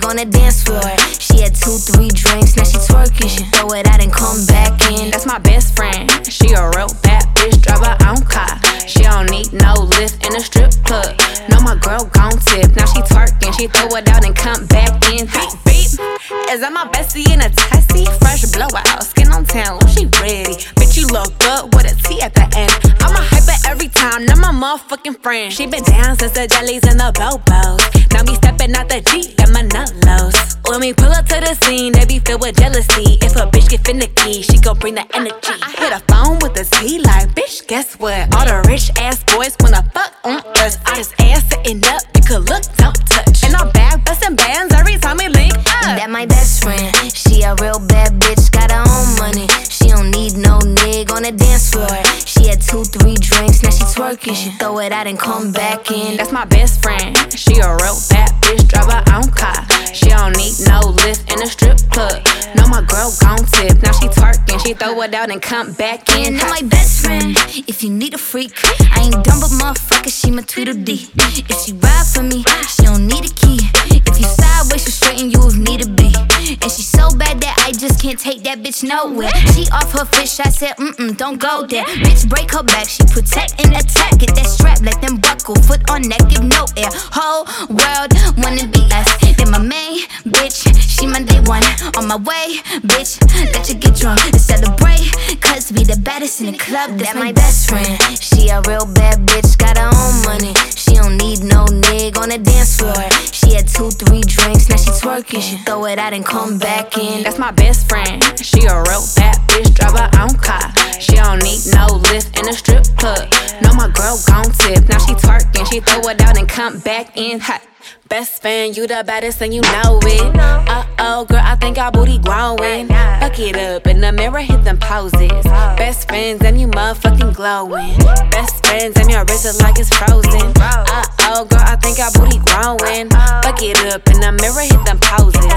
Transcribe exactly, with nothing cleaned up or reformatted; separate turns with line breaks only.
on the dance floor. She had two, three drinks, now she twerking. She throw it out and come back in.
That's my best friend. She a real bad bitch, drive her own car. She don't need no lift in a strip club. No, my girl gon' tip. Now she twerking, she throw it out and come back in. Beep, beep. Is that my bestie in a tessie? Fresh blowout, skin on town, she ready. Bitch, you look good with a T at the end. I'm a hyper every time, not my motherfucking friend. She been down since the jellies and the bobos. Now me stepping out the Jeep, got my nut lows. When we pull up to the scene, they be filled with jealousy. If a bitch get finicky, she gon' bring the energy. I hit a phone with the T like, bitch, guess what? All the rich ass boys wanna fuck on us. I just ass sitting up, you could look, don't touch. And I'm back bustin' bands every time we link up.
That my best friend, she a real bad bitch, got her own money. She don't need no nigga on the dance floor. She had two, three drinks, now she twerking. She throw it out and come back in.
That's my best friend, she a real bad bitch, drive her own car. She don't need no lift in a strip club. No, my girl gon' tip. Now she twerking, she throw it out and come back in.
And my best friend, if you need a freak, I ain't dumb but motherfucker, she my Tweedledee. If she ride for me, she don't need a key. If you sideways, she straighten you if need to be. And she so bad that I just can't take that bitch nowhere. She off her fish, I said, mm-mm, don't go there. Bitch, break her back, she protect and attack. Get that strap, let them buckle, foot on neck, give no air. Whole world wanna be us. Then my main bitch, she my day one. On my way, bitch, let you get drunk and celebrate. Cause we the baddest in the club, that's my best friend. She a real bad bitch, got her own money. She don't need no nigga on the dance floor. She had two, three drinks, now she twerking. She throw it out and come back in.
That's my best friend, she a real bad bitch, drive her own car. She don't need no lift in a strip club. No, my girl gon' tip. Now she twerking, she throw it out and come back in hot. Best friend, you the baddest and you know it. Uh-oh, girl, I think our booty growing. Fuck it up, in the mirror, hit them poses. Best friends, and you motherfucking glowing. Best friends, and your wrist is like it's frozen. Uh-oh, girl, I think our booty growing. Fuck it up, in the mirror, hit them poses.